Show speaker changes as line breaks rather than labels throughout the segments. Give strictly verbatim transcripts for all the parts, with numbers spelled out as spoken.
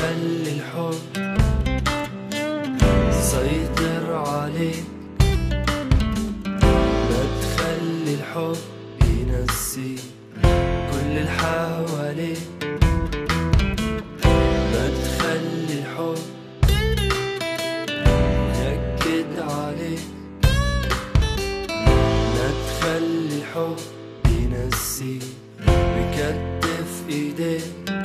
تخلي الحب سيطر عليك، ما تخلي الحب ينسيك كل اللي حواليك، ما تخلي الحب يأكد عليك، ما تخلي الحب ينسيك بكتف ايديك.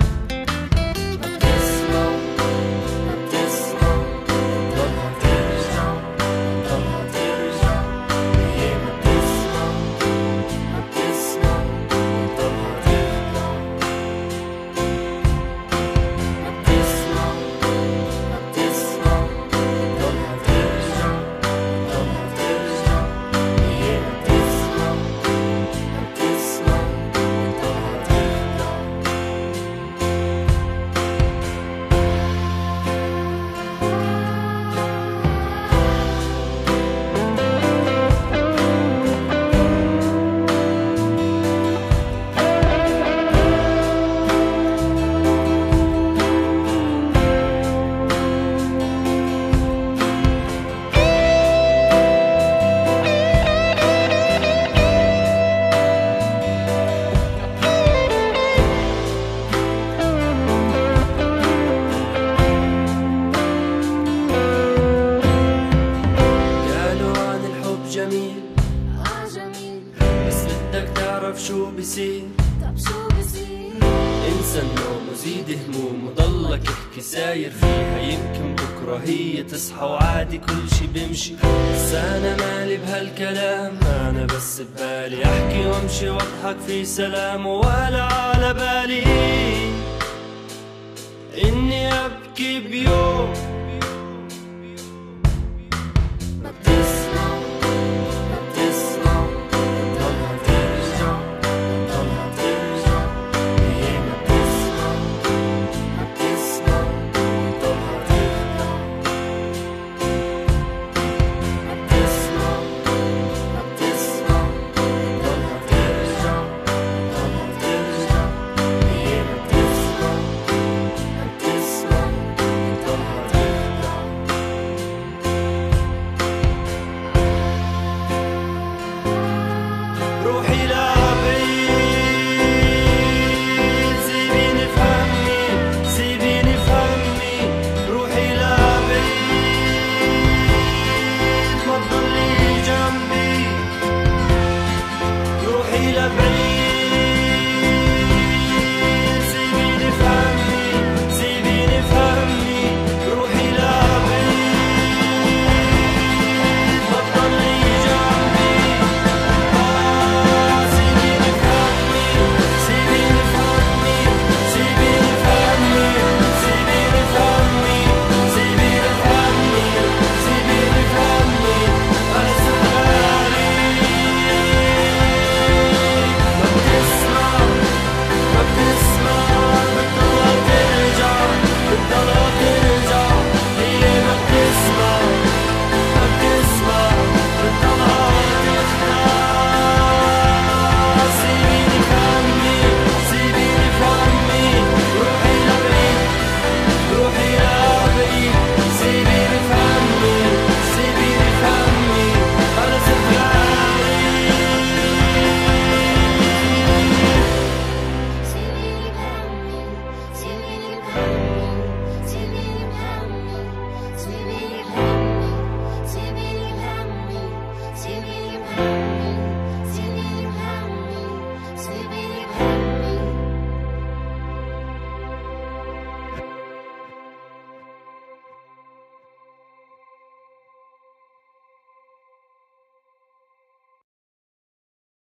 جميل
اه جميل،
بس بدك تعرف شو بصير.
طب شو بصير؟
انسى النوم وزيد هموم وضلك احكي ساير فيها، يمكن بكره هي تصحى وعادي كل شي بيمشي. بس انا مالي بهالكلام، انا بس ببالي احكي وامشي واضحك في سلام ولا على بالي